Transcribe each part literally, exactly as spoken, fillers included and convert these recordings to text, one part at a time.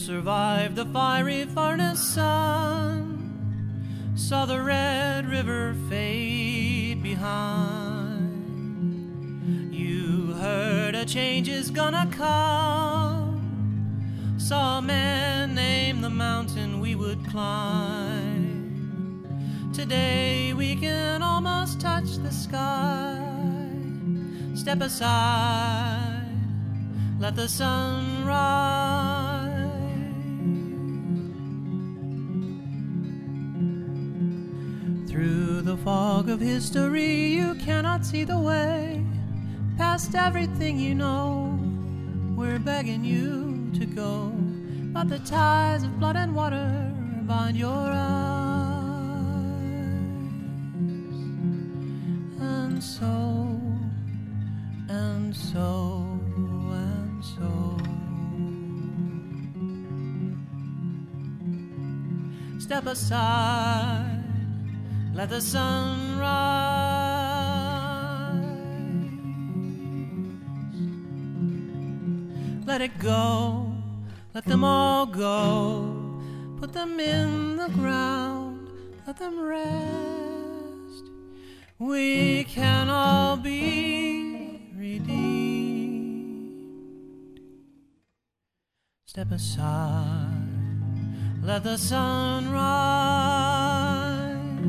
survived the fiery furnace sun, saw the red river fade behind. You heard a change is gonna come, saw a man name the mountain we would climb. Today we can almost touch the sky. Step aside, let the sun rise. Through the fog of history you cannot see the way. Past everything you know, we're begging you to go. But the ties of blood and water bind your eyes. And so, and so, and so, step aside, let the sun rise. Let it go, let them all go. Put them in the ground, let them rest. We can all be redeemed. Step aside, let the sun rise.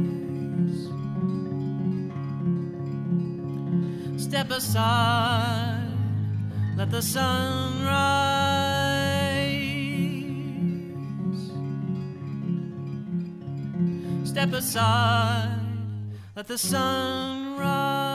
Step aside, let the sun rise. Step aside, let the sun rise.